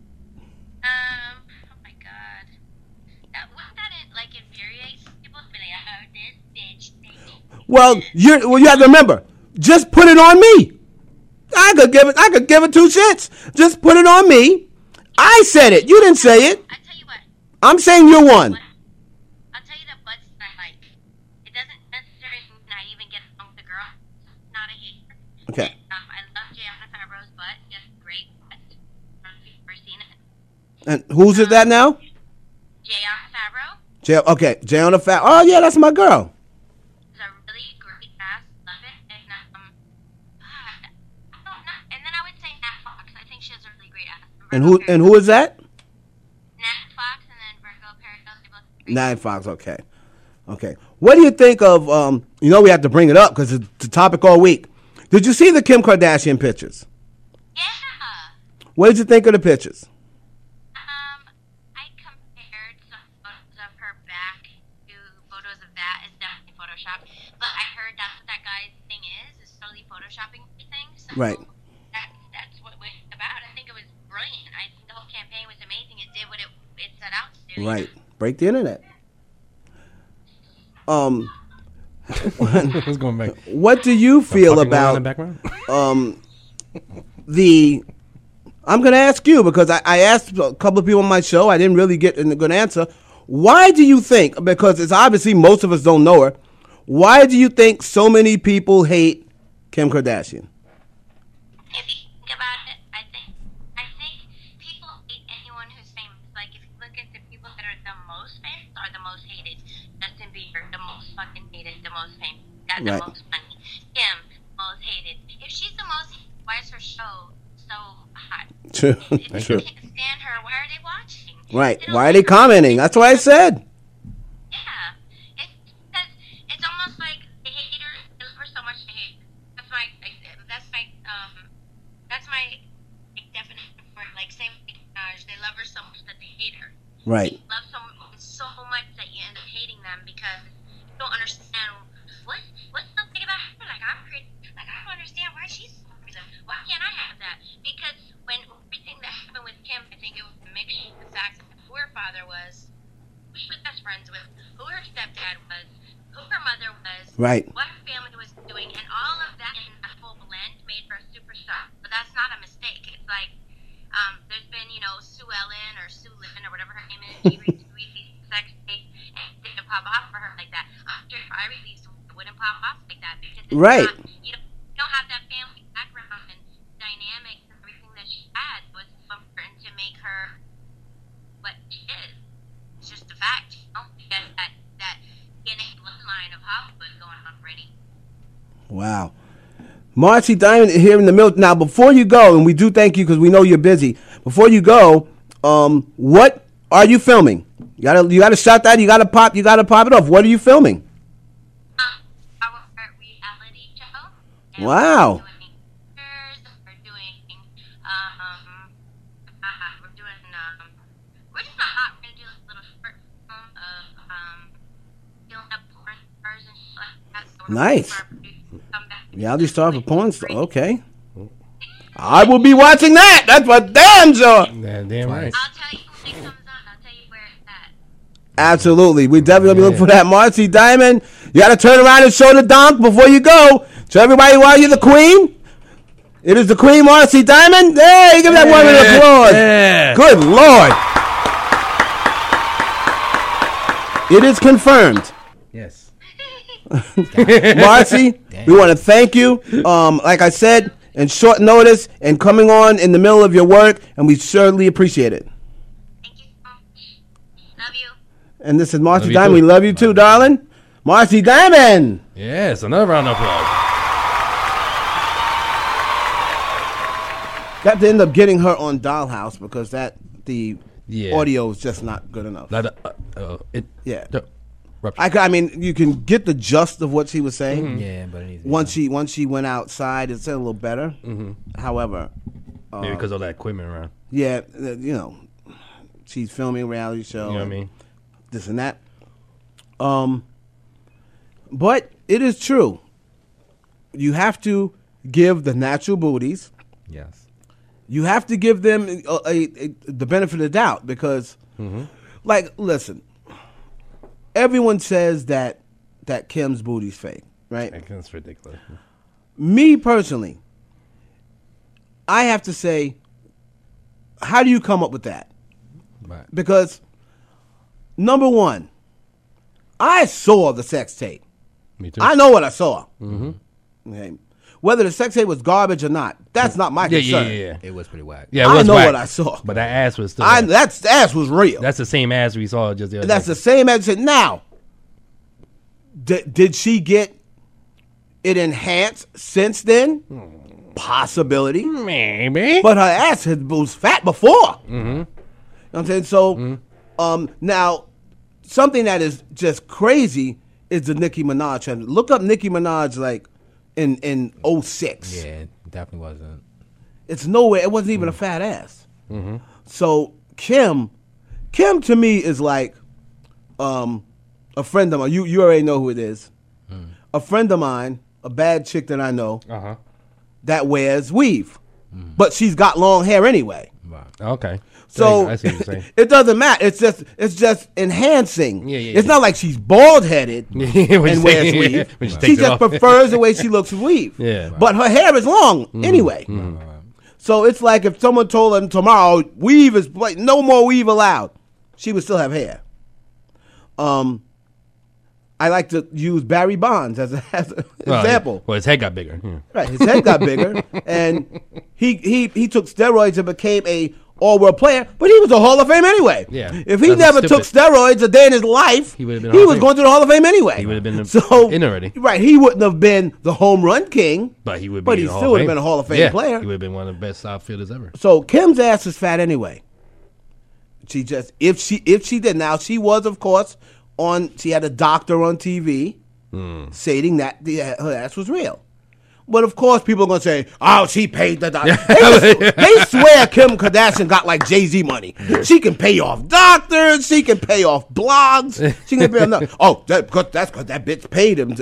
Um, oh my god. That, wouldn't that, it, like, infuriate people? Be like, oh, this bitch thinks. Well, you're well. You have to remember. Just put it on me. I could give it. I could give it two shits. Just put it on me. I said it. You didn't say it. I tell you what, I'm saying you're one. what, I'll tell you the butts that I like. It doesn't necessarily mean I even get along with the girl. Not a hater. Okay. Um, I love Jayana Fabro's butt. She has great butt. I don't know if you've ever seen it. And who's it that now? Jayana Fabro Jay, okay, Jay on the fat. Oh yeah, that's my girl. is a really great ass. Love it. And, um, God, I don't know. And then I would say Nat Fox. I think she has a really great ass. And who and who is that? Nat Fox and then Virgo Paradise. They both have great Nine Fox. Okay, okay. What do you think of? Um, you know, we have to bring it up because it's the topic all week. Did you see the Kim Kardashian pictures? Yeah. What did you think of the pictures? Um, I compared some photos of her back to photos of that. It's definitely Photoshop. But I heard that's what that guy's thing is, is totally Photoshopping things. So Right. That's, that's what it was about. I think it was brilliant. I think the whole campaign was amazing. It did what it, it set out to do. Right. Break the internet. Um, What's going back? what do you feel Fucking going on in the about background? um the? I'm going to ask you because I, I asked a couple of people on my show. I didn't really get a good answer. Why do you think? Because it's obviously most of us don't know her. Why do you think so many people hate Kim Kardashian? If you think about it, I think I think people hate anyone who's famous. Like if you look at the people that are the most famous are the most hated. Justin Bieber, the most fucking hated, the most famous, got the Right. most money. Kim, most hated. If she's the most hated, why is her show so hot? True. If True. people can't stand her, why are they watching? Right. They don't Why are they like her. commenting? That's what I said. Yeah, it's because it's almost like they hate her. They love her so much they hate. That's my. That's my. Um. That's my definition for it. Like same with Nicki Minaj. They love her so much that they hate her. Right. They love so so much that you end up hating them because you don't understand what what's so big about her. Like I'm pretty. Like I don't understand why she's. Why can't I have that? Because when everything that happened with Kim, I think it was a mixture of the fact that who her father was. she was best friends with, who her stepdad was, who her mother was, Right. what her family was doing, and all of that in that whole blend made her a superstar. But that's not a mistake. It's like, um, there's been, you know, Sue Ellen or Sue Lynn or whatever her name is. She released sex tape and it didn't pop off for her like that. I'm sure if I released one, it wouldn't pop off like that because it's Right. not, you don't, you don't have that family background and dynamic and everything that she had was so important to make her what she is. It's just a fact. You know, you got that that D N A bloodline of Hollywood going on already. Wow. Marcy Diamond here in the middle. Now, before you go, and we do thank you because we know you're busy. Before you go, um, what are you filming? You gotta, you gotta shut that. You gotta pop, you gotta pop it off. What are you filming? Um, our reality show. And Wow. We're doing pictures, we're doing, um, uh, we're doing, um, we're just not hot. We're gonna do a little short film of, um, filling up porn stars and shit like that. So we're Nice. waiting for our producer to come back. Reality star for porn star. Okay. I will be watching that. That's for damn sure. Yeah, damn right. I'll tell you when it comes on. I'll tell you where it's at. Absolutely. We definitely gonna be looking for that. Marcy Diamond. You gotta turn around and show the donk before you go. Tell everybody why you're the queen. It is the queen, Marcy Diamond. Hey, give that woman an applause. Yeah. Good Lord. It is confirmed. Yes. Marcy, we want to thank you. Um, like I said, in short notice and coming on in the middle of your work, and we certainly appreciate it. Thank you so much. Love you. And this is Marcy Love you Diamond. too. We love you too, darling. Marcy Diamond. Yes, another round of applause. Got to end up getting her on Dollhouse because that the Yeah. audio is just not good enough. Not, uh, uh, it, Yeah. the- rupture. I, ca- I mean, you can get the gist of what she was saying. Yeah, but it needs to be Once done. she once she went outside, it sounded a little better. Mm-hmm. However, Maybe because of all that equipment around. yeah, uh, you know, she's filming a reality show. You know what I and mean? This and that. Um, but it is true. You have to give the natural booties. Yes. You have to give them a, a, a, the benefit of the doubt because, like, listen, everyone says that that Kim's booty's fake, right? That's ridiculous. Me personally, I have to say, how do you come up with that? Right. Because, number one, I saw the sex tape. Me too. I know what I saw. Mm-hmm. Okay. Whether the sex tape was garbage or not, that's not my yeah, concern. yeah, yeah, yeah. It was pretty whack. Yeah, it I was know whack, what I saw. But that ass was still. I, there. that's ass was real. That's the same ass we saw just the other That's day. the same as it. Now, did, did she get it enhanced since then? Possibility. Maybe. But her ass had, was fat before. Mm-hmm. You know what I'm saying? So, Mm-hmm. um, now, something that is just crazy is the Nicki Minaj trend. Look up Nicki Minaj, like, in, in oh six. Yeah, it definitely wasn't. It's nowhere. It wasn't even a fat ass. So Kim, Kim to me is like um, a friend of mine. You you already know who it is. A friend of mine, a bad chick that I know Uh huh. that wears weave, but she's got long hair anyway. Right. Okay. So I see what you're saying. it doesn't matter. It's just it's just enhancing. Yeah, yeah, it's yeah. not like she's bald headed When you and say- wears yeah, weave. when she She takes it just off. prefers the way she looks with weave. Yeah. Mm-hmm. But her hair is long anyway. So it's like if someone told her tomorrow weave is like no more weave allowed, she would still have hair. Um, I like to use Barry Bonds as, a, as an Well, example. Well, his head got bigger. Yeah. Right, his head got bigger, and he he he took steroids and became a all-world player. But he was a Hall of Fame anyway. Yeah, If he that's never stupid. took steroids a day in his life, He would've been he Hall of was Fame. going to the Hall of Fame anyway. He would've been the- so in already. Right, he wouldn't have been the home run king, But he would be. But in he the Hall still of would have Fame. been a Hall of Fame yeah, player. He would have been one of the best outfielders ever. So Kim's ass is fat anyway. She just if she if she did now she was of course on she had a doctor on T V stating that the, her ass was real. But of course people are gonna say, oh, she paid the doctor. They, just- they swear Kim Kardashian got like Jay-Z money. She can pay off doctors. She can pay off blogs. She can pay off. Oh, that, cause, that's because that bitch paid him.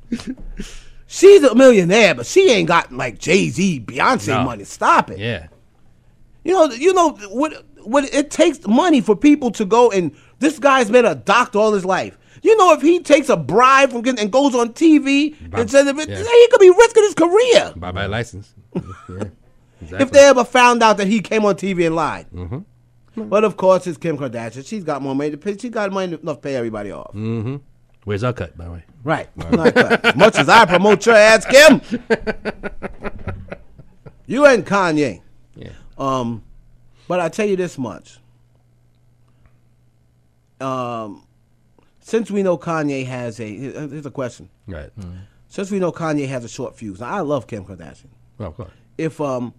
She's a millionaire, but she ain't got like Jay-Z, Beyonce No. money. Stop it. Yeah. You know, you know what what it takes money for people to go and this guy's been a doctor all his life. You know, if he takes a bribe from getting, and goes on T V Bob, and says, yeah. yeah. he could be risking his career. Bye bye license. Yeah, exactly. If they ever found out that he came on T V and lied. Mm-hmm. But of course, it's Kim Kardashian. She's got more money to pay. She got money enough to pay everybody off. Mm-hmm. Where's our cut, by the way? Right. Not cut. As much as I promote your ads, Kim, you and Kanye. Yeah. Um, but I tell you this much. Um, since we know Kanye has a, here's a question. Right. Mm-hmm. Since we know Kanye has a short fuse, now I love Kim Kardashian. Oh, of course. If um,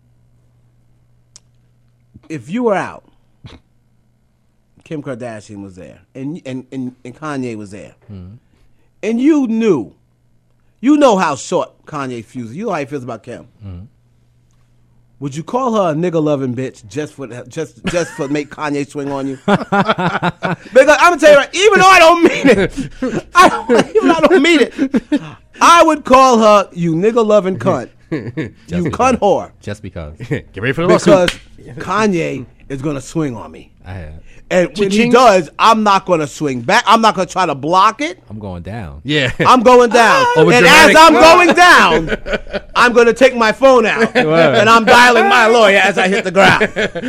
if you were out, Kim Kardashian was there, and and and, and Kanye was there, mm-hmm. and you knew, you know how short Kanye's fuse is. You know how he feels about Kim. Mm-hmm. Would you call her a nigga loving bitch just for just just for make Kanye swing on you? Because I'm gonna tell you right, even though I don't mean it, I don't, even though I don't mean it, I would call her you nigga loving cunt, you because. cunt whore. Just because. Get ready for the Because lawsuit. Kanye is gonna swing on me, I have. and when he Cha-ching. does, I'm not gonna swing back. I'm not gonna try to block it. I'm going down. Yeah. I'm going down, Over and as dramatic. I'm going down, I'm going to take my phone out, and I'm dialing my lawyer as I hit the ground.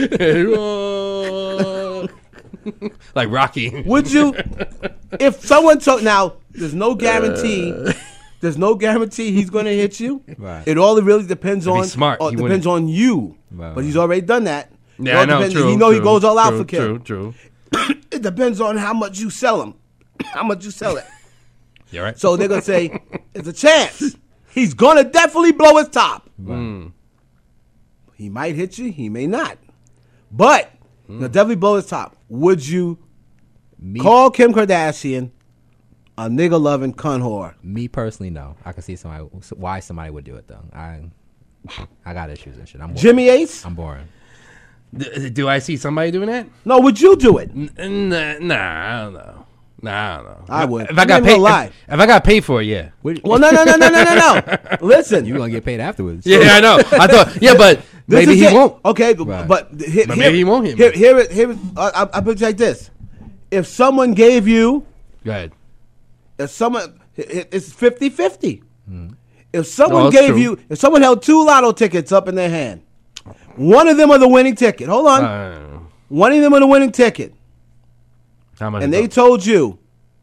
Like Rocky. Would you, if someone took, now, there's no guarantee, there's no guarantee he's going to hit you. Right. It all really depends If on, he's smart, uh, he depends wouldn't. on you. Right, But right. he's already done that. It Yeah, all I know. depends- True. You know true, he goes all out true, for Kim. True, true. It depends on how much you sell him, how much you sell it. You all right? So they're going to say, there's a chance. He's going to definitely blow his top. Mm. He might hit you. He may not. But Mm. he'll definitely blow his top. Would you Me, call Kim Kardashian a nigga loving cunt whore? me personally, no. I can see somebody why somebody would do it though. I I got issues and shit. I'm boring. Jimmy Ace? I'm boring. D- do I see somebody doing that? No, would you do it? N- n- nah, I don't know. Nah, I don't know. I would. If I I'm got not paid, gonna lie. if, if I got paid for it, yeah. What- Well, no, no, no, no, no, no, no. Listen. you gonna get paid afterwards? Yeah, I know. I thought, yeah, but This maybe is he it. won't. Okay, Right. but, here, But here- maybe he won't hit me. Here, here, it- here, it- I, I put it like this: if someone gave you, Go ahead. if someone, it- it's fifty-fifty. Hmm. If someone No, that's gave true. you, if someone held two lotto tickets up in their hand, one of them are the winning ticket. Hold on, Uh, one of them are the winning ticket, how much? and is they it? told you,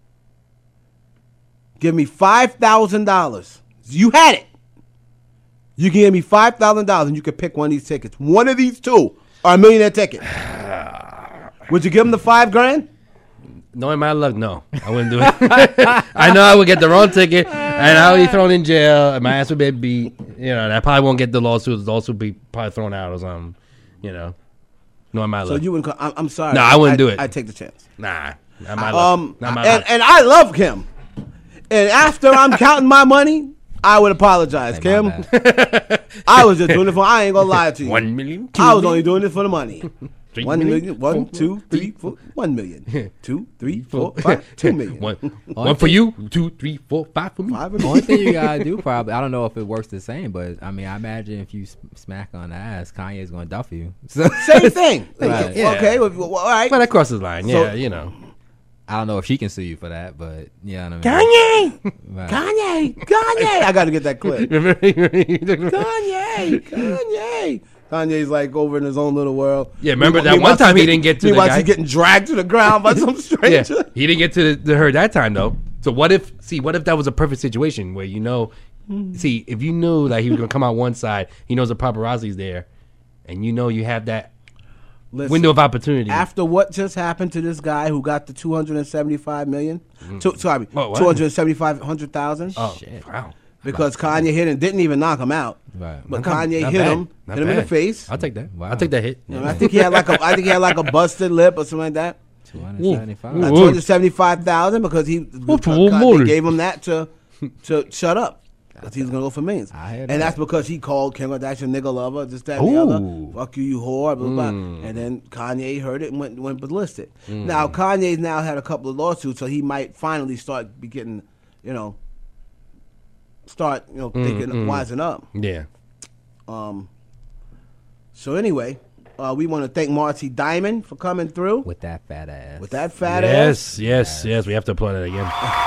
give me five thousand dollars. You had it. You can give me five thousand dollars, and you can pick one of these tickets. One of these two are a millionaire ticket. Would you give them the five grand? Knowing my luck, no, I wouldn't do it. I know I would get the wrong ticket, and I would be thrown in jail, and my ass would be beat. You know, and I probably won't get the lawsuit. The lawsuit be probably thrown out or something. You know, knowing my So luck. you wouldn't. I'm, I'm sorry. No, I wouldn't do it. I take the chance. Nah, not my luck. Um, Not my and, luck. and I love Kim. And after I'm counting my money, I would apologize, Ain't Kim. my bad. I was just doing it for. I ain't gonna lie to you. One million. two I was million, only doing it for the money. three One million, one, four, two, three, four, one million, two, three, four, five, two million. One, one for you. Two, three, four, five for me. Five of Only me. thing you gotta do, probably. I don't know if it works the same, but I mean, I imagine if you s- smack on the ass, Kanye's gonna duff you. So Same thing. Right. Yeah. Okay. Well, well, all right. But that crosses the line. So- Yeah, you know. I don't know if she can sue you for that, but yeah, you know what I mean. Kanye, Right. Kanye, Kanye. I got to get that clip. Kanye, Kanye. Kanye's like over in his own little world. Yeah, remember Meanwhile- that one meanwhile time he she's didn't get to the meanwhile guy? she's getting dragged to the ground by some Yeah, stranger. he didn't get to, the, to her that time though. So what if? See, what if that was a perfect situation where you know, see, if you knew like he was gonna come out one side, he knows the paparazzi's there, and you know you have that Listen, window of opportunity. after what just happened to this guy who got the two hundred seventy-five million, two, sorry, Oh, what? two hundred seventy-five hundred thousand, oh, Shit. wow. because Kanye hit him, didn't even knock him out, Right. but Not- Kanye not hit bad. him, Not hit him in the bad. face. I'll take that. Wow. I'll take that hit. You know, I think he had like a, I think he had like a busted lip or something like that. two hundred seventy-five. Ooh. Uh, two hundred seventy-five thousand because he because one more. they gave him that to to shut up. Because he was gonna go for millions, I hear and that. that's because he called Kim Kardashian nigga lover, this that and the other. Ooh. Fuck you, you whore, blah blah. Mm. blah. And then Kanye heard it and went went ballistic. Now Kanye's now had a couple of lawsuits, so he might finally start be getting, you know, start you know thinking mm. wising up. Yeah. Um. So anyway, Uh, we want to thank Marcy Diamond for coming through With that fat ass. with that fat ass. Yes, yes, yes. We have to applaud it again.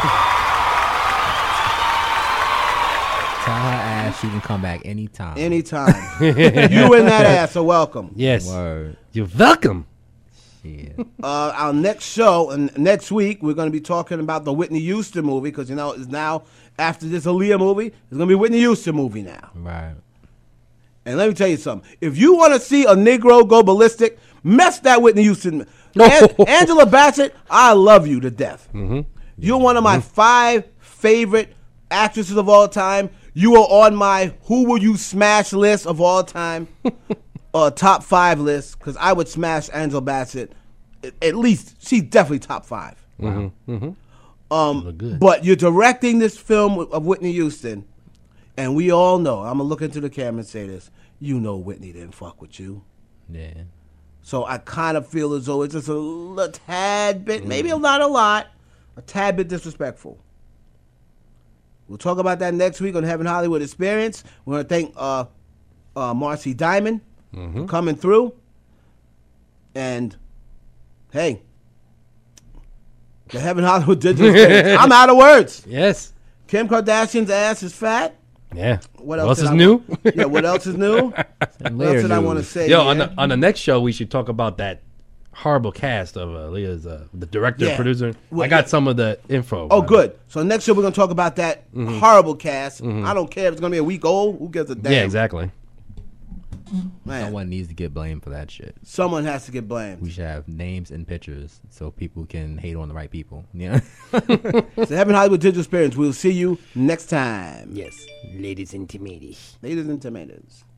Tell her ass she can come back anytime. Anytime. You and that ass are welcome. Yes. Word. You're welcome. Shit. Uh, our next show and next week we're going to be talking about the Whitney Houston movie because you know it's now after this Aaliyah movie it's going to be a Whitney Houston movie now. Right. And let me tell you something. If you want to see a Negro go ballistic, mess that Whitney Houston. No. An- Angela Bassett, I love you to death. Mm-hmm. You're one of my five favorite actresses of all time. You are on my who will you smash list of all time, uh, top five list, because I would smash Angela Bassett. At, at least, she's definitely top five. Mm-hmm. Mm-hmm. Um, Look good. but you're directing this film of Whitney Houston, and we all know, I'm going to look into the camera and say this, you know Whitney didn't fuck with you. Yeah. So I kind of feel as though it's just a, a tad bit, maybe not a lot, a tad bit disrespectful. We'll talk about that next week on Heaven Hollywood Experience. We're going to thank uh, uh, Marcy Diamond for coming through. And, hey, the Heaven Hollywood Digital Experience. I'm out of words. Yes. Kim Kardashian's ass is fat. Yeah. What What else else did is I new? Yeah, what else is new? What else later did I news. want to say? Yo, yeah? on the on the next show, we should talk about that horrible cast of uh, Leah's, uh, the director, Yeah. producer. Well, I got yeah. some of the info. Oh, about good. So next show we're going to talk about that Mm-hmm. horrible cast. I don't care if it's going to be a week old. Who gives a it. damn? Yeah, exactly. Man, Someone needs to get blamed for that shit. someone has to get We blamed. should have names and pictures so people can hate on the right people. Yeah. So Heaven Hollywood Digital Experience. We'll see you next time. Yes. Ladies and tomatoes. Ladies and tomatoes.